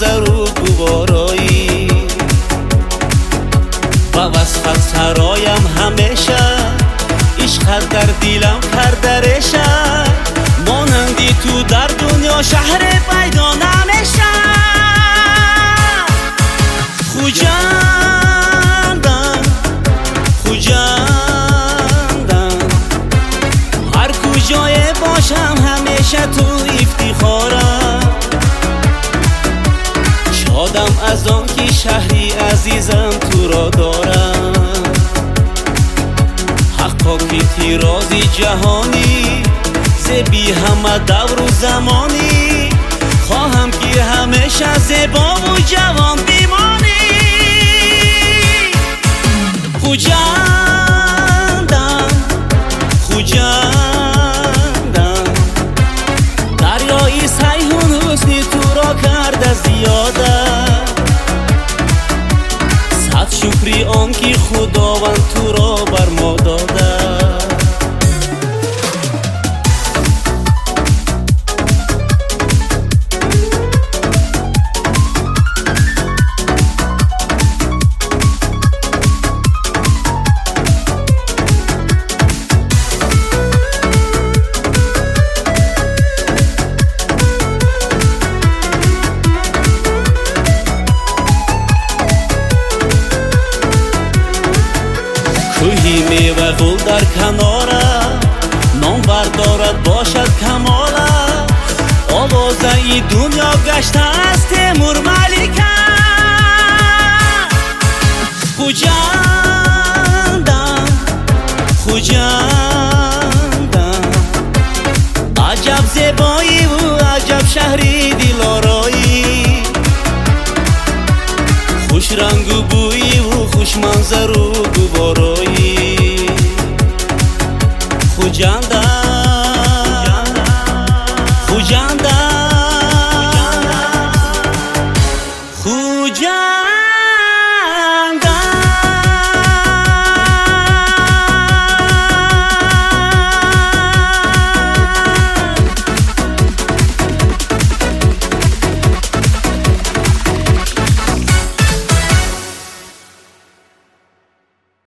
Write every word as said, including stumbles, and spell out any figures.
منظر و گوارایی و وصفت سرایم همیشه عشقت در دیلم پردرشه مانندی تو در دنیا شهر پیدا نمیشه خوجندم خوجندم هر کجای باشم همیشه تو افتخارم شادم از آن که شهری عزیزم تو را دارم حقا که تیرازی جهانی زبی همه دور و زمانی خواهم که همیشه زیبا و جوان بیمانی خوجندم خوجندم دریای سیهون حسنی تو را کرده زیاده صد شکری آن که خداوند تو را بر ما داده کوهی میوه گل در کناره نام بردارد باشد کماله آوازه ای دنیا گشته از تیمور ملیکه خوجندم خوجندم عجب زیبایی و عجب شهری دلارایی خوش رنگ و بویی و خوش منظر و